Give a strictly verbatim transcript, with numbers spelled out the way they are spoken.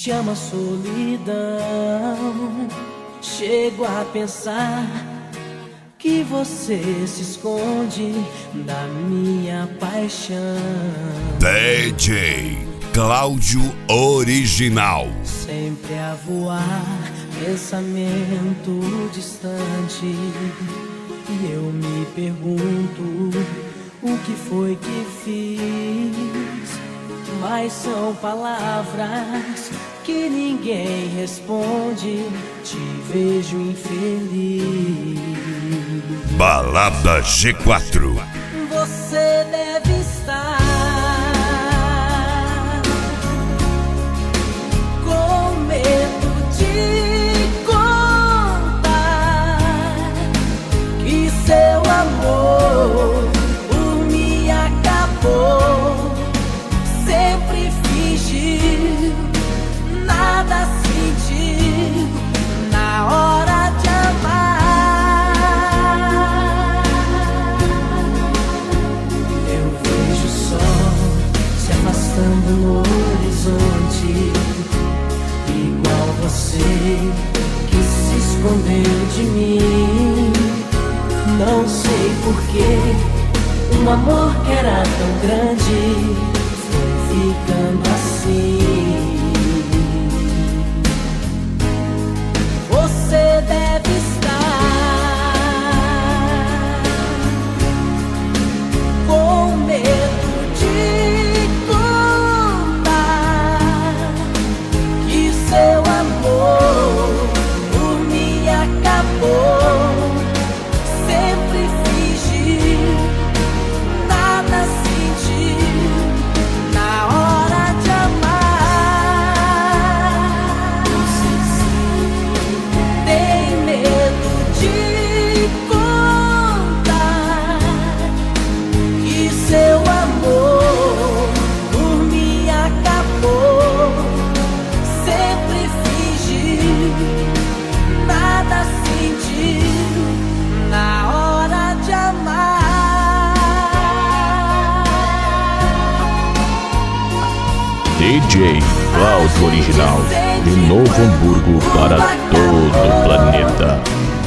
chama solidão. Chego a pensar que você se esconde da minha paixão. D J Cláudio Original. Sempre a voar, pensamento distante, e eu me pergunto o que foi que fiz. Mas são palavras que ninguém responde. Te vejo infeliz. Balada G quatro. Você deve estar com medo de contar que seu amor por mim acabou. Sempre fingiu, nada sentiu na hora de amar. Eu vejo o sol se afastando no horizonte, igual você que se escondeu de mim. Não sei porquê, um amor que era tão grande ficando assim. Você deve estar com medo de contar que seu amor por mim acabou. Sempre fingiu, nada sentiu na hora de amar. Tem medo de contar que seu amor por mim acabou. Sempre fingiu, nada sentiu na hora de amar. D J Cláudio Original, de Novo Hamburgo para todo o planeta.